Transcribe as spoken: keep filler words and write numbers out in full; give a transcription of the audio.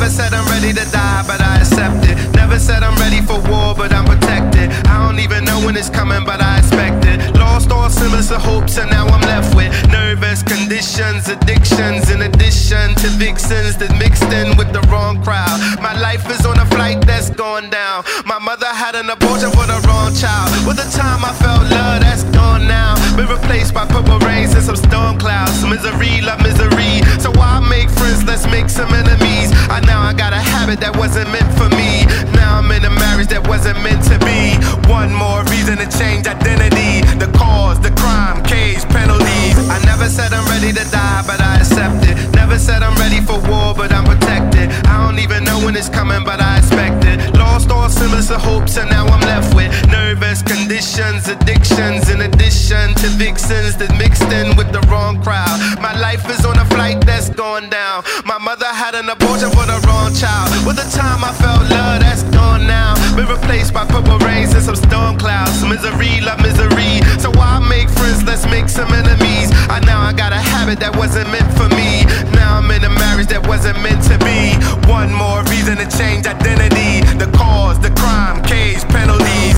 never said I'm ready to die, but I accept it. Never said I'm ready for war, but I'm protected. I don't even know when it's coming, but I expect it. Lost all semblance of hopes, and now I'm left with nervous conditions, addictions, in addition to vixens that mixed in with the wrong crowd. My life is on a flight that's going down. My mother had an abortion for the wrong child. With the time I felt love, that's gone now. Been replaced by purple rains and some storm clouds. Misery, love misery. So why make friends? Let's make some enemies. I now I got a habit that wasn't meant for me. Now I'm in a marriage that wasn't meant to be. One more reason to change identity. The cause, the crime, cage, penalties. I never said I'm ready to die, but I accept it. Never said I'm ready for war, but I'm protected. I don't even know when it's coming, but I expect it. Lost all semblance of hopes, and now I'm left with nervous conditions, addictions, in addition to vixens that mixed in with the wrong crowd. My life is on a flight that's going down. My mother had an abortion for the wrong child. With the time I felt love, that's gone now. Been replaced by purple rains and some storm clouds. Misery, love misery. So why make friends? Let's make some enemies. I now I got a habit that wasn't meant for me. Now I'm in a marriage that wasn't meant to be. One more reason to change identity. The cause, the